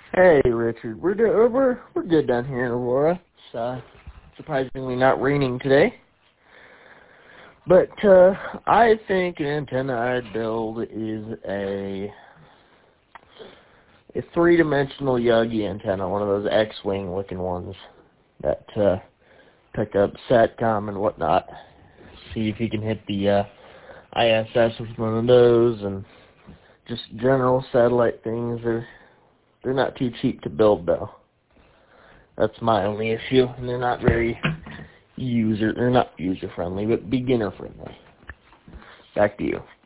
Hey, Richard. We're good down here in Aurora. It's surprisingly not raining today. But I think an antenna I'd build is a three-dimensional Yagi antenna, one of those X-wing looking ones that pick up SATCOM and whatnot. See if you can hit the ISS with one of those, and just general satellite things. They're not too cheap to build, though. That's my only issue, and they're not user-friendly, but beginner-friendly. Back to you.